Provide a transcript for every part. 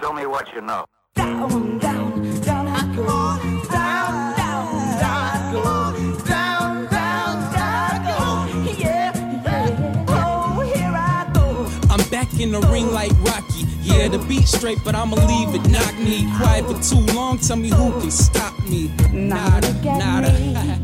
Show me what you know. Down, down, down I go. Down, down, down I go. Down, down, down I go. Yeah, yeah. Oh, here I go. I'm back in the ring like Rocky. Yeah, the beat straight, but I'ma leave it knock me. Quiet for too long, tell me who can stop me. Nada, nada.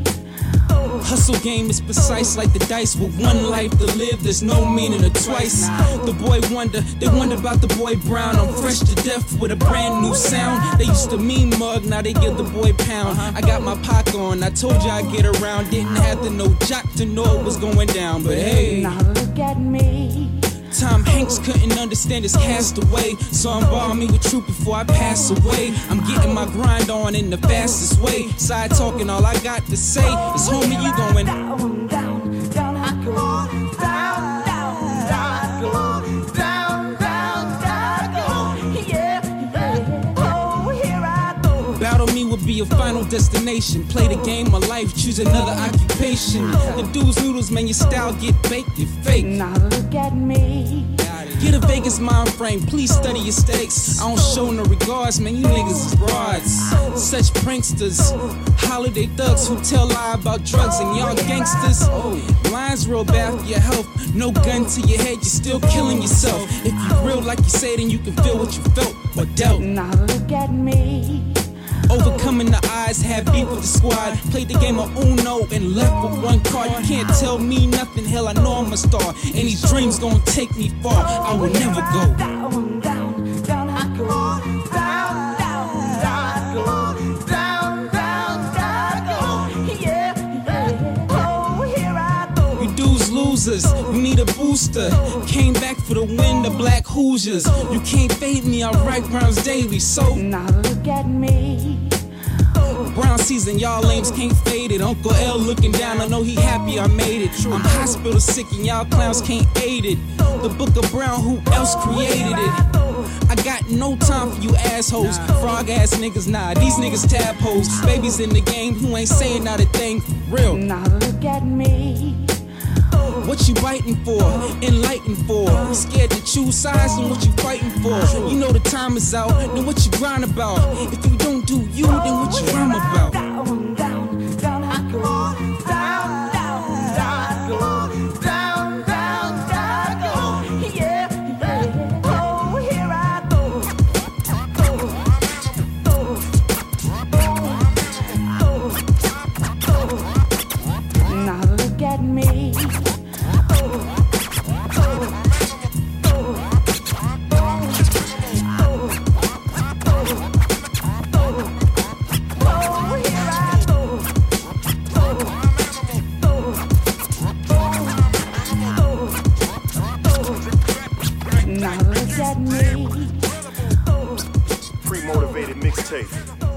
Hustle game is precise like the dice. With one life to live, there's no meaning of twice. The boy wonder, they wonder about the boy Brown. I'm fresh to death with a brand new sound. They used to mean mug, now they give the boy pound. I got my pock on, I told you I'd get around. Didn't have to know jock to know it was going down. But hey, now look at me. Tom Hanks couldn't understand his castaway, so involve me with truth before I pass away. I'm getting my grind on in the fastest way. Side talking, all I got to say is, homie, you going down, down, down I go. Down, down, down I go. Down, down, down I go. Yeah, yeah. Oh, here I go. Battle me would be a final destination. Play the game of life, choose another occupation. The dudes noodles, man, your style get baked, you fake. Now look at me. Get a Vegas mind frame, please study your stakes. I don't show no regards, man, you niggas is broads. Such pranksters, holiday thugs who tell lie about drugs and y'all gangsters. Lines real bad for your health, no gun to your head, you're still killing yourself. If you real like you say, then you can feel what you felt or dealt. Now look at me. Overcoming the odds, had beef with the squad. Played the game of Uno and left with one card. You can't tell me nothing, hell I know I'm a star. And these dreams gonna take me far, I will never go. Down, down, down I go. Down, down, down I go. Down, down, down I go. Yeah, yeah. Oh, here I go. You dudes losers, you need a booster. Came back for the win, the Black Hoosiers. You can't fade me, I write rhymes daily, so now look at me. Brown season, y'all lames can't fade it. Uncle L looking down, I know he happy I made it. I'm hospital sick and y'all clowns can't aid it. The Book of Brown, who else created it? I got no time for you assholes. Frog ass niggas, nah, these niggas tadpoles. Babies in the game who ain't saying not a thing for real. Now look at me. What you biting for? Enlightened for? Scared to choose sides and what you fighting for? You know the time is out, then what you grind about? If you don't do you, then what you rhyme about? Down, down, down I go. Down, down, down I go. Down, down, down I go. Yeah, yeah. Oh, here I go. Now look at me. Pre-motivated mixtape.